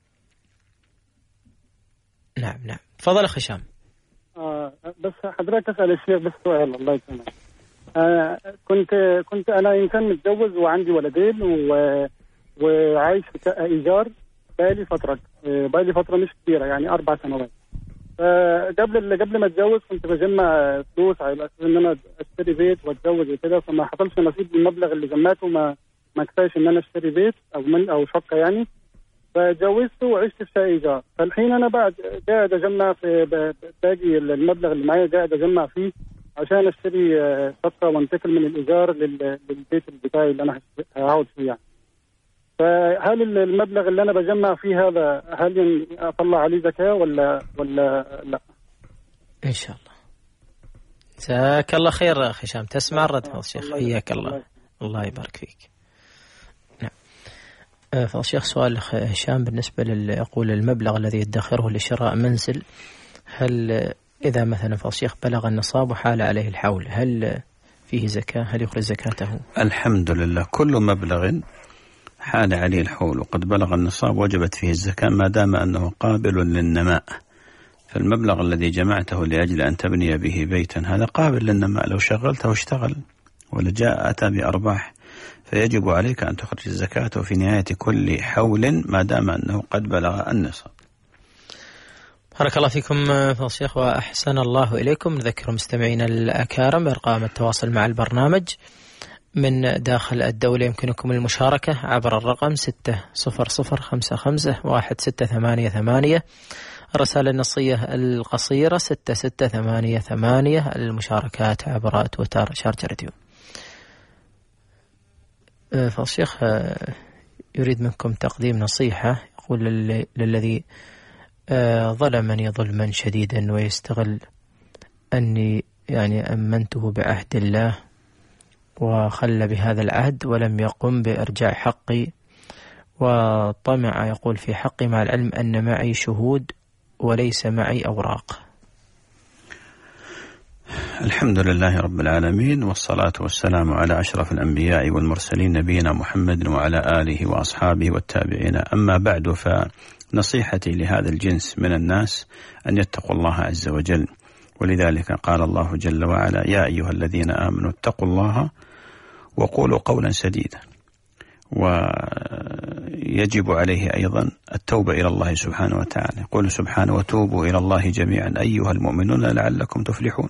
Speaker 2: نعم نعم تفضل أخ هشام.
Speaker 6: آه بس حضرتك أسأل الشيخ بس سؤال الله يسلمك. آه كنت كنت أنا إنسان متجوز وعندي ولدين و وعايش في إيجار بقالي فترة
Speaker 7: بقالي فترة مش كبيرة يعني أربع سنوات. فقبل قبل ما أتجوز كنت بجمع فلوس على أساس إن أنا أشتري بيت وأتجوز وكده، فما حصلش نصيب بالمبلغ اللي جمعته، ما ما كفاش إن أنا أشتري بيت أو من أو شقة يعني. فجوزت وعشت في شقة إيجار. فالحين أنا بعد قاعد أجمع في باقي المبلغ اللي معايا قاعد أجمع فيه عشان أشتري شقة وانتقل من الإيجار للبيت بتاعي اللي أنا هقعد فيه يعني. فهل المبلغ اللي أنا بجمع فيه هذا هل أطلع عليه زكاة ولا ولا لا؟
Speaker 2: إن شاء الله. جزاك الله خير أخي هشام، تسمع الرد فضل الشيخ، حياك الله. الله يبارك فيك. نعم. فضل الشيخ سؤال هشام بالنسبة ليقول المبلغ الذي يدخره لشراء منزل، هل إذا مثلا فضل الشيخ بلغ النصاب وحال عليه الحول هل فيه زكاة؟ هل يخرج زكاته؟
Speaker 3: الحمد لله، كل مبلغ حال عليه الحول وقد بلغ النصاب وجبت فيه الزكاة ما دام أنه قابل للنماء. فالمبلغ الذي جمعته لأجل أن تبني به بيتا هذا قابل للنماء، لو شغلته اشتغل ولجاء أتى بأرباح، فيجب عليك أن تخرج الزكاة في نهاية كل حول ما دام أنه قد بلغ النصاب.
Speaker 2: بارك الله فيكم فضل الشيخ وأحسن الله إليكم. نذكر مستمعينا الأكارم بأرقام التواصل مع البرنامج من داخل الدولة، يمكنكم المشاركة عبر الرقم ستة صفر صفر خمسة خمسة واحد ستة ثمانية ثمانية، الرسالة النصية القصيرة ستة ستة ثمانية ثمانية، المشاركات عبر تويتر شارجة راديو. فالشيخ يريد منكم تقديم نصيحة، يقول للذي ظلمني ظلما شديدا ويستغل أني يعني أمنته بعهد الله وخل بهذا العهد ولم يقم بإرجاع حقي، وطمع يقول في حقي مع العلم أن معي شهود وليس معي أوراق.
Speaker 3: الحمد لله رب العالمين، والصلاة والسلام على أشرف الأنبياء والمرسلين نبينا محمد وعلى آله وأصحابه والتابعين. أما بعد، فنصيحتي لهذا الجنس من الناس أن يتقوا الله عز وجل، ولذلك قال الله جل وعلا: يا أيها الذين آمنوا اتقوا الله وقولوا قولا سديدا. ويجب عليه أيضا التوبة إلى الله سبحانه وتعالى، يقول سبحانه: وتوبوا إلى الله جميعا أيها المؤمنون لعلكم تفلحون.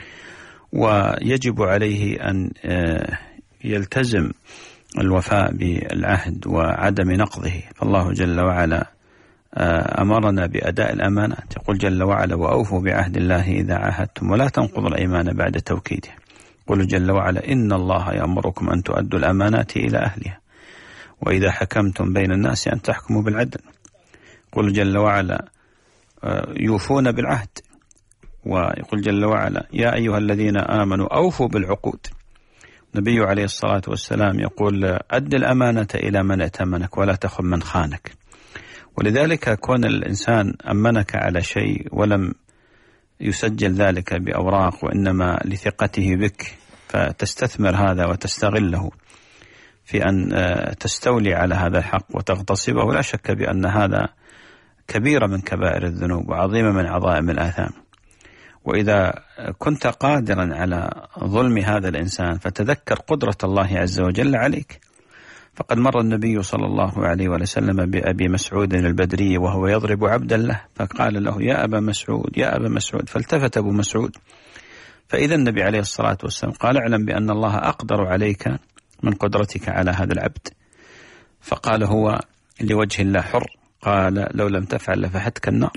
Speaker 3: ويجب عليه أن يلتزم الوفاء بالعهد وعدم نقضه، فالله جل وعلا أمرنا بأداء الأمانات، يقول جل وعلا: وأوفوا بعهد الله إذا عاهدتم ولا تنقضوا الأيمان بعد توكيده. يقول جل وعلا: إن الله يأمركم أن تؤدوا الأمانات إلى أهلها وإذا حكمتم بين الناس أن تحكموا بالعدل. يقول جل وعلا: يوفون بالعهد. ويقول جل وعلا: يا أيها الذين آمنوا أوفوا بالعقود. النبي عليه الصلاة والسلام يقول: أد الأمانة إلى من ائتمنك ولا تخن من خانك. ولذلك كون الإنسان أمنك على شيء ولم يسجل ذلك بأوراق وإنما لثقته بك، فتستثمر هذا وتستغله في أن تستولي على هذا الحق وتغتصبه، لا شك بأن هذا كبيرة من كبائر الذنوب وعظيمة من عظائم الآثام. وإذا كنت قادرا على ظلم هذا الإنسان فتذكر قدرة الله عز وجل عليك. فقد مر النبي صلى الله عليه وسلم بأبي مسعود البدري وهو يضرب عبدا له، فقال له: يا أبا مسعود يا أبا مسعود، فالتفت أبو مسعود فإذا النبي عليه الصلاة والسلام قال: اعلم بأن الله أقدر عليك من قدرتك على هذا العبد. فقال: هو لوجه الله حر. قال: لو لم تفعل لفحتك النار.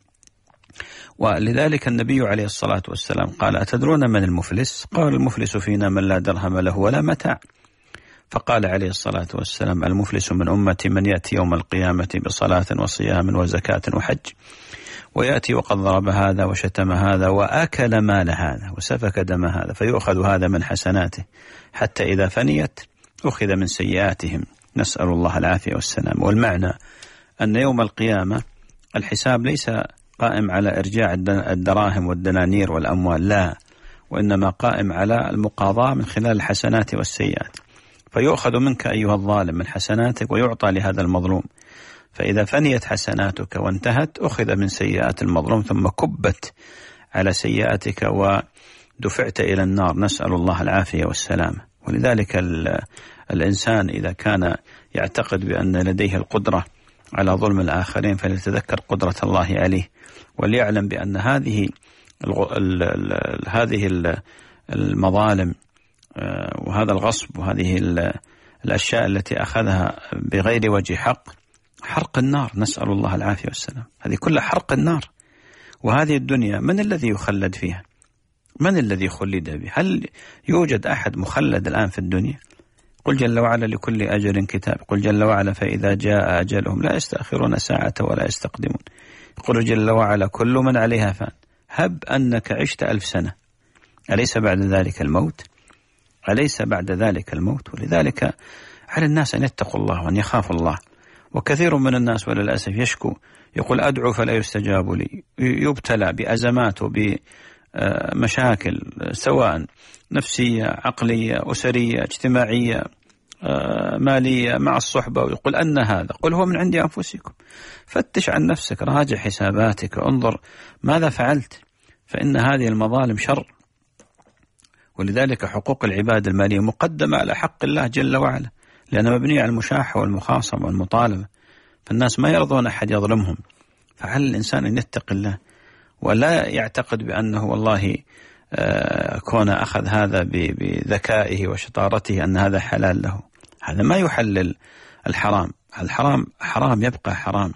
Speaker 3: ولذلك النبي عليه الصلاة والسلام قال: أتدرون من المفلس؟ قال: المفلس فينا من لا درهم له ولا متاع. فقال عليه الصلاة والسلام: المفلس من أمتي من يأتي يوم القيامة بصلاة وصيام وزكاة وحج، ويأتي وقد ضرب هذا وشتم هذا وأكل مال هذا وسفك دم هذا، فيؤخذ هذا من حسناته حتى إذا فنيت أخذ من سيئاتهم، نسأل الله العافية والسلام. والمعنى أن يوم القيامة الحساب ليس قائم على إرجاع الدراهم والدنانير والأموال، لا، وإنما قائم على المقاضاة من خلال الحسنات والسيئات. فيؤخذ منك أيها الظالم من حسناتك ويعطى لهذا المظلوم، فإذا فنيت حسناتك وانتهت أخذ من سيئات المظلوم ثم كبت على سيئاتك ودفعت إلى النار، نسأل الله العافية والسلامة. ولذلك الإنسان إذا كان يعتقد بأن لديه القدرة على ظلم الآخرين فليتذكر قدرة الله عليه، وليعلم بأن هذه ال ال هذه المظالم وهذا الغصب وهذه الأشياء التي أخذها بغير وجه حق حرق النار، نسأل الله العافية والسلام. هذه كلها حرق النار. وهذه الدنيا من الذي يخلد فيها؟ من الذي خلد به؟ هل يوجد أحد مخلد الآن في الدنيا؟ قل جل وعلا لكل أجل كتاب، قل جل وعلا فإذا جاء أجلهم لا يستأخرون ساعة ولا يستقدمون. قل جل وعلا كل من عليها فان، هب أنك عشت ألف سنة أليس بعد ذلك الموت؟ أليس بعد ذلك الموت؟ ولذلك على الناس أن يتقوا الله وأن يخافوا الله. وكثير من الناس وللأسف يشكو، يقول أدعو فلا يستجاب لي، يبتلى بأزمات وبمشاكل سواء نفسية عقلية أسرية اجتماعية مالية مع الصحبة، ويقول أن هذا، قل هو من عند أنفسكم. فتش عن نفسك، راجع حساباتك، انظر ماذا فعلت، فإن هذه المظالم شر. ولذلك حقوق العباد المالية مقدمة على حق الله جل وعلا، لأنها مبنية على المشاحة والمخاصمة والمطالبة، فالناس ما يرضون أحد يظلمهم. فعلى الإنسان أن يتقي الله ولا يعتقد بأنه والله كون أخذ هذا بذكائه وشطارته أن هذا حلال له. هذا ما يحلل الحرام، الحرام حرام يبقى حرام.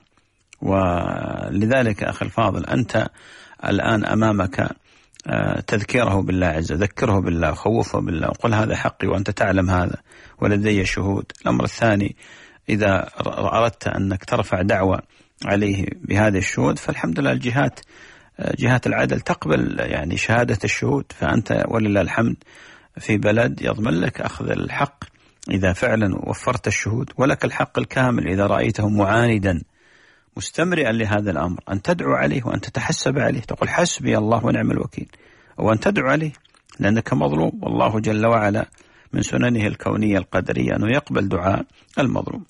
Speaker 3: ولذلك أخي الفاضل أنت الآن أمامك تذكيره بالله عز، ذكره بالله وخوفه بالله وقل هذا حقي وأنت تعلم هذا ولدي شهود. الأمر الثاني إذا أردت أنك ترفع دعوة عليه بهذه الشهود فالحمد لله الجهات جهات العدل تقبل يعني شهادة الشهود، فأنت ولله الحمد في بلد يضمن لك أخذ الحق إذا فعلا وفرت الشهود، ولك الحق الكامل إذا رأيته معاندا مستمرئا لهذا الأمر أن تدعو عليه وأن تتحسب عليه، تقول حسبي الله ونعم الوكيل، وأن تدعو عليه لأنك مظلوم، والله جل وعلا من سننه الكونية القدرية أنه يقبل دعاء المظلوم.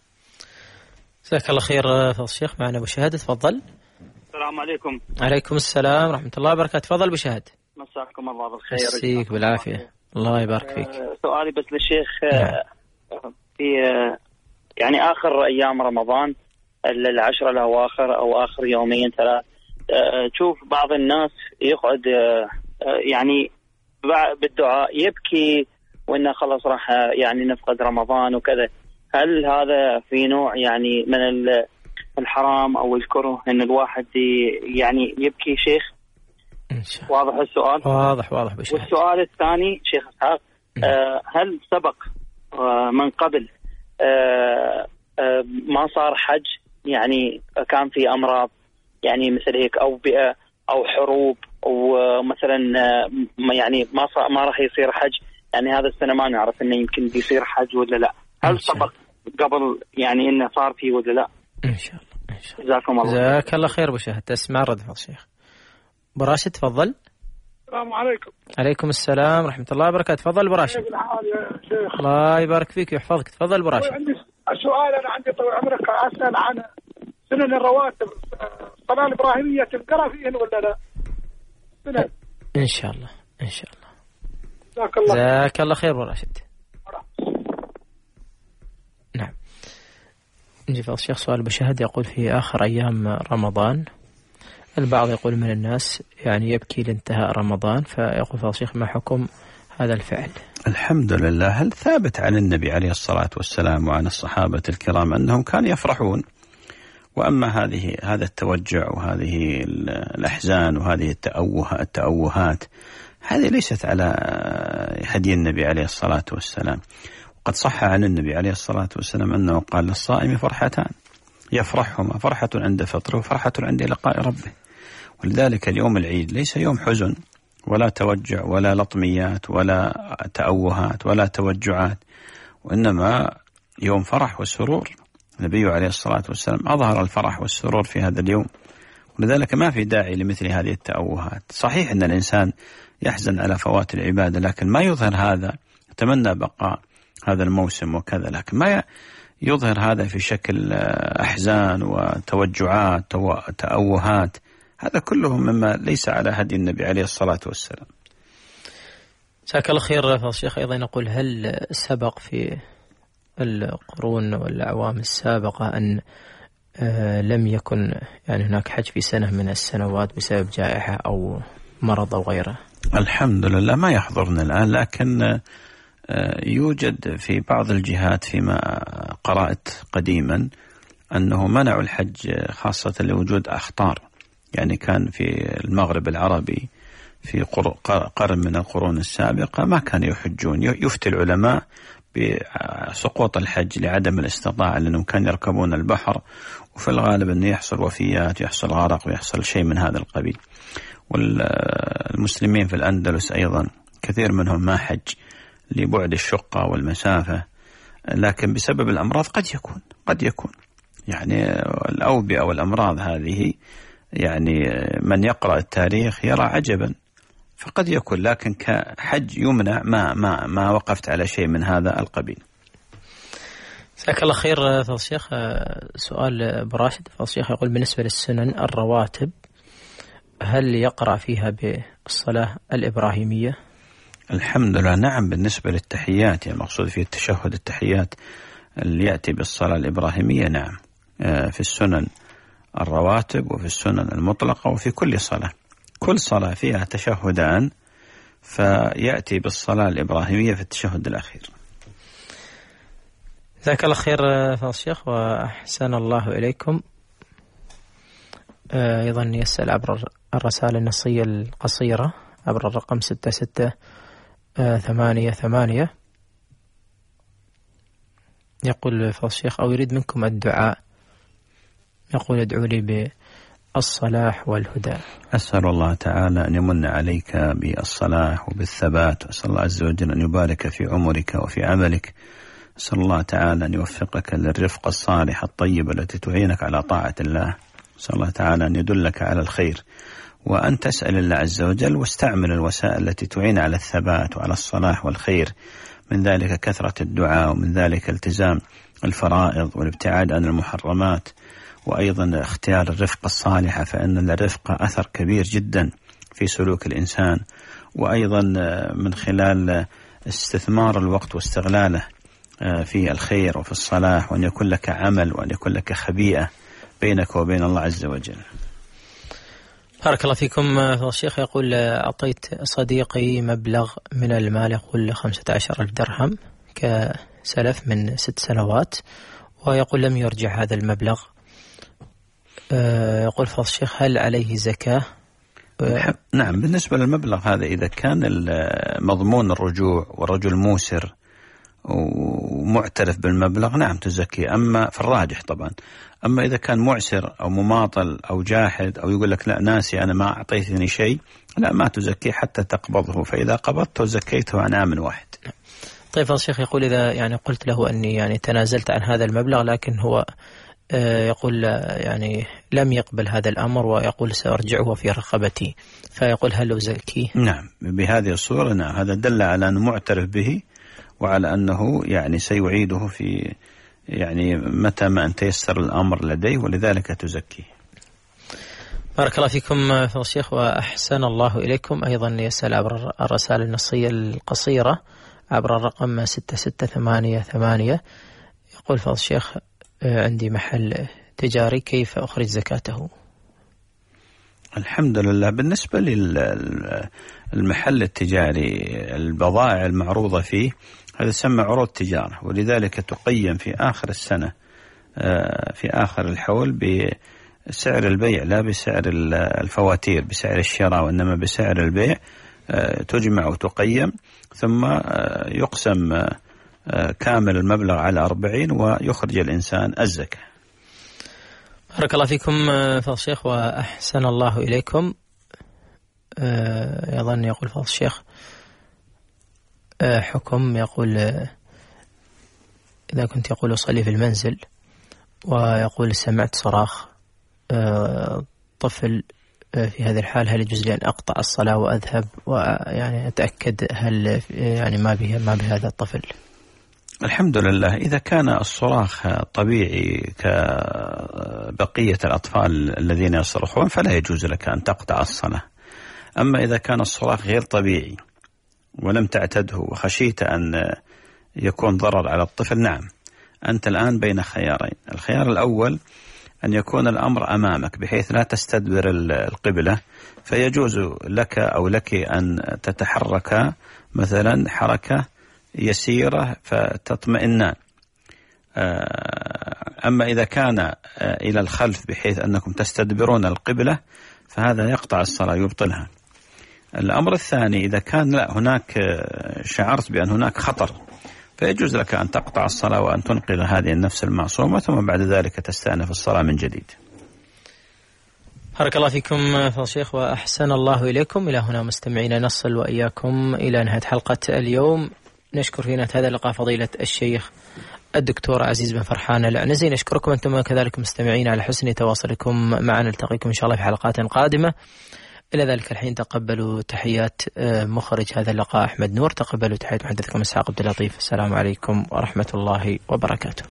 Speaker 2: جزاك الله خير فضل الشيخ. معنا أبو شهادة، تفضل.
Speaker 8: السلام عليكم.
Speaker 2: عليكم السلام ورحمة الله وبركاته. تفضل أبو شهادة.
Speaker 8: مساكم الله بالخير.
Speaker 2: مسيك بالعافية. الله يبارك فيك.
Speaker 8: أه سؤالي بس للشيخ، أه في أه يعني آخر أيام رمضان العشرة الأواخر أو آخر يومين ثلاث، أه تشوف بعض الناس يقعد أه يعني بالدعاء يبكي وإنه خلص راح يعني نفقد رمضان وكذا. هل هذا في نوع يعني من الحرام أو الكره إن الواحد يعني يبكي شيخ؟ واضح السؤال؟
Speaker 2: واضح واضح بشكل.
Speaker 8: والسؤال الثاني شيخ إسحاق، آه هل سبق آه من قبل آه آه ما صار حج، يعني كان في أمراض يعني مثل هيك أو بيئة أو حروب ومثلا آه يعني ما صار ما راح يصير حج، يعني هذا السنة ما نعرف إنه يمكن بيصير حج ولا لا؟ هل سبق قبل يعني إنه صار فيه ولا لا؟
Speaker 2: إن شاء الله إن شاء الله.
Speaker 8: جزاكم الله.
Speaker 2: جزاك الله خير بشهد. تسمع رد فضل الشيخ. براشد تفضل.
Speaker 9: السلام عليكم.
Speaker 2: عليكم السلام ورحمة الله وبركاته. تفضل براشد.
Speaker 9: كيف الحال يا شيخ؟
Speaker 2: الله يبارك فيك ويحفظك. تفضل براشد.
Speaker 9: عندي السؤال، أنا عندي طول عمرك أسأل عن سنن الرواتب، الصلاة الإبراهيمية تنقرأ فيهن ولا لا؟ سنن.
Speaker 2: إن شاء الله إن شاء الله.
Speaker 9: جزاك الله.
Speaker 2: جزاك الله خير براشد. نعم. نجي فضل الشيخ سؤال بشهد يقول في آخر أيام رمضان البعض يقول من الناس يعني يبكي لانتهاء رمضان، فيقول فضل الشيخ ما حكم هذا الفعل؟
Speaker 3: الحمد لله. هل ثابت عن النبي عليه الصلاة والسلام وعن الصحابة الكرام أنهم كانوا يفرحون، وأما هذه هذا التوجع وهذه الأحزان وهذه التأوه التأوهات هذه ليست على هدي النبي عليه الصلاة والسلام. وقد صح عن النبي عليه الصلاة والسلام أنه قال للصائم فرحتان يفرحهما، فرحة عند فطره وفرحة عند لقاء ربه. ولذلك اليوم العيد ليس يوم حزن ولا توجع ولا لطميات ولا تأوهات ولا توجعات، وإنما يوم فرح وسرور. النبي عليه الصلاة والسلام أظهر الفرح والسرور في هذا اليوم، ولذلك ما في داعي لمثل هذه التأوهات. صحيح أن الإنسان يحزن على فوات العبادة، لكن ما يظهر هذا، يتمنى بقاء هذا الموسم وكذا، لكن ما يظهر هذا في شكل أحزان وتوجعات وتأوهات. هذا كله مما ليس على هدي النبي عليه الصلاة والسلام.
Speaker 2: جزاك الله خير فضل الشيخ. أيضا نقول هل سبق في القرون والأعوام السابقة أن لم يكن يعني هناك حج في سنة من السنوات بسبب جائحة أو مرض أو غيره؟
Speaker 3: الحمد لله ما يحضرنا الآن، لكن يوجد في بعض الجهات فيما قرأت قديما أنه منعوا الحج خاصة لوجود أخطار. يعني كان في المغرب العربي في قرن من القرون السابقة ما كانوا يحجون، يفتي العلماء بسقوط الحج لعدم الاستطاعة، لأنهم كانوا يركبون البحر وفي الغالب أنه يحصل وفيات، يحصل غرق ويحصل شيء من هذا القبيل. والمسلمين في الأندلس أيضا كثير منهم ما حج لبعد الشقة والمسافة، لكن بسبب الأمراض قد يكون قد يكون يعني الأوبئة والأمراض هذه، يعني من يقرأ التاريخ يرى عجبا، فقد يكون، لكن كحج يمنع ما ما ما وقفت على شيء من هذا القبيل.
Speaker 2: جزاك الله خير فضل الشيخ. سؤال أبو راشد، فضل الشيخ يقول بالنسبة للسنن الرواتب هل يقرأ فيها بالصلاة الإبراهيمية؟
Speaker 3: الحمد لله نعم. بالنسبة للتحيات، يعني المقصود في التشهد التحيات اللي يأتي بالصلاة الإبراهيمية، نعم في السنن الرواتب وفي السنن المطلقة وفي كل صلاة، كل صلاة فيها تشهدان فيأتي بالصلاة الإبراهيمية في التشهد الأخير.
Speaker 2: جزاك الله خير فضل الشيخ وأحسن الله إليكم. أيضا يسأل عبر الرسالة النصية القصيرة عبر الرقم ستة ستة ثمانية ثمانية، يقول فضل الشيخ أو يريد منكم الدعاء، يقول ادعوا لي بالصلاح والهدى.
Speaker 3: أسأل الله تعالى أن يمن عليك بالصلاح وبالثبات، وأسأل الله عز وجل أن يبارك في عمرك وفي عملك. أسأل الله تعالى أن يوفقك للرفقة الصالحة الطيبة التي تعينك على طاعة الله. أسأل الله تعالى أن يدلك على الخير، وأن تسأل الله عز وجل واستعمل الوسائل التي تعين على الثبات وعلى الصلاح والخير، من ذلك كثرة الدعاء، ومن ذلك التزام الفرائض والابتعاد عن المحرمات، وأيضا اختيار الرفقة الصالحة، فإن الرفقة أثر كبير جدا في سلوك الإنسان، وأيضا من خلال استثمار الوقت واستغلاله في الخير وفي الصلاح، وأن يكون لك عمل وأن يكون لك خبيئة بينك وبين الله عز وجل.
Speaker 2: بارك الله فيكم فضل الشيخ. يقول أعطيت صديقي مبلغ من المال، يقول خمسة عشر ألف درهم كسلف من ست سنوات، ويقول لم يرجع هذا المبلغ. يقول فضل الشيخ هل عليه زكاة؟
Speaker 3: نعم، بالنسبة للمبلغ هذا إذا كان مضمون الرجوع والرجل موسر ومعترف بالمبلغ نعم تزكي، أما في الراجح طبعا. أما إذا كان معسر أو مماطل أو جاحد أو يقول لك لا ناسي أنا ما أعطيتني شيء، لا ما تزكي حتى تقبضه، فإذا قبضته زكيته عن عام واحد.
Speaker 2: طيب الشيخ يقول إذا يعني قلت له أني يعني تنازلت عن هذا المبلغ، لكن هو يقول يعني لم يقبل هذا الأمر ويقول سأرجعه في رقبتي، فيقول هل له زكي؟
Speaker 3: نعم بهذه الصورة نعم، هذا دل على أنه معترف به وعلى أنه يعني سيعيده في يعني متى ما أن تيسر الأمر لديه، ولذلك تزكيه.
Speaker 2: بارك الله فيكم فضل الشيخ وأحسن الله إليكم. أيضا يسأل عبر الرسالة النصية القصيرة عبر الرقم ستة ستة ثمانية ثمانية، يقول فضل الشيخ عندي محل تجاري كيف أخرج زكاته؟
Speaker 3: الحمد لله بالنسبة للمحل التجاري البضائع المعروضة فيه هذا يسمى عروض تجارة، ولذلك تقيم في آخر السنة في آخر الحول بسعر البيع لا بسعر الفواتير بسعر الشراء، وإنما بسعر البيع تجمع وتقيم، ثم يقسم كامل المبلغ على أربعين ويخرج الإنسان الزكاة.
Speaker 2: بارك الله فيكم فضل الشيخ وأحسن الله إليكم. يظن يقول فضل الشيخ حكم، يقول إذا كنت يقول أصلي في المنزل ويقول سمعت صراخ طفل، في هذه الحال هل يجوز لي أن أقطع الصلاة وأذهب ويعني أتأكد هل يعني ما به ما بهذا الطفل؟
Speaker 3: الحمد لله إذا كان الصراخ طبيعي كبقية الأطفال الذين يصرخون فلا يجوز لك أن تقطع الصلاة. أما إذا كان الصراخ غير طبيعي ولم تعتده وخشيت أن يكون ضرر على الطفل، نعم أنت الآن بين خيارين. الخيار الأول أن يكون الأمر أمامك بحيث لا تستدبر القبلة، فيجوز لك أو لك أن تتحرك مثلا حركة يسيرة فتطمئنان. أما إذا كان إلى الخلف بحيث أنكم تستدبرون القبلة فهذا يقطع الصلاة يبطلها. الأمر الثاني إذا كان لا هناك شعرت بأن هناك خطر فيجوز لك أن تقطع الصلاة وأن تنقذ هذه النفس المعصومة ثم بعد ذلك تستأنف الصلاة من جديد.
Speaker 2: بارك الله فيكم فضل الشيخ وأحسن الله إليكم. إلى هنا مستمعينا نصل وإياكم إلى نهاية حلقة اليوم. نشكر في نهاية هذا اللقاء فضيلة الشيخ الدكتور عزيز بن فرحان العنزي. نشكركم أنتم كذلك مستمعين على حسن تواصلكم معنا. نلتقيكم إن شاء الله في حلقات قادمة. إلى ذلك الحين تقبلوا تحيات مخرج هذا اللقاء أحمد نور، تقبلوا تحيات محدثكم إسحاق عبد اللطيف. السلام عليكم ورحمة الله وبركاته.